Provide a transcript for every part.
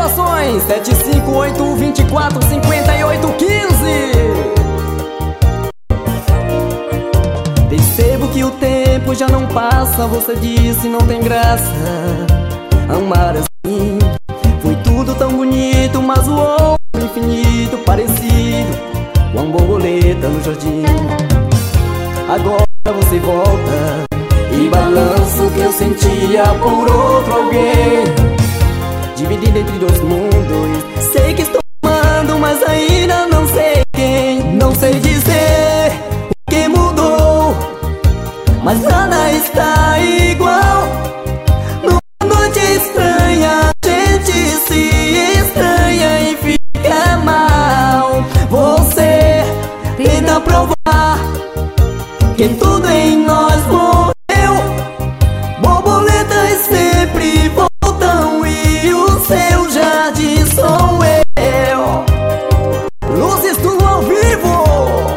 Gravações 758-24-58-15. Percebo que o tempo já não passa. Você disse não tem graça amar assim. Foi tudo tão bonito, mas o outro infinito parecido com uma borboleta no jardim. Agora você volta e balança o que eu sentia por outro alguém, dividido entre dois mundos. Sei que estou amando, mas ainda não sei quem. Não sei dizer o que mudou, mas nada está igual. Numa noite estranha, a gente se estranha e fica mal. Você tenta provar que tudo em nós morreu. Borboletas sempre voltam e o seu jardim sou eu. Luzes do ao vivo.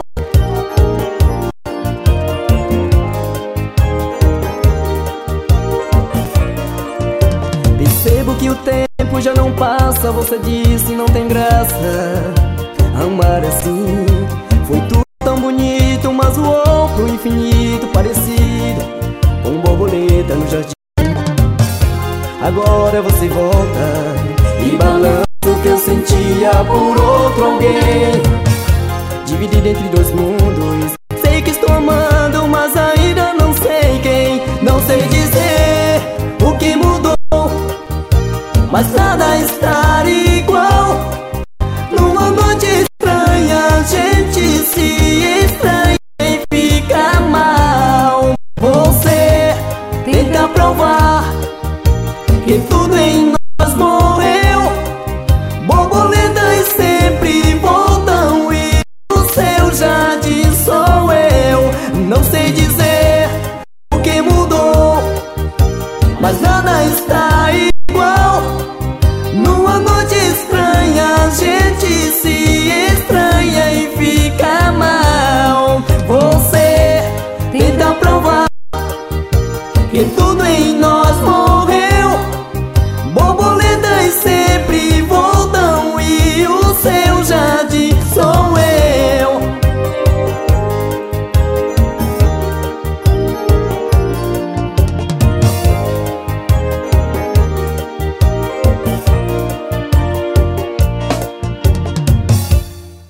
Percebo que o tempo já não passa. Você disse não tem graça amar assim. Foi tudo tão bonito, mas o outro infinito parecido com borboleta no jardim. Agora você volta e balança o que eu sentia por outro alguém, dividido entre dois mundos. Sei que estou amando,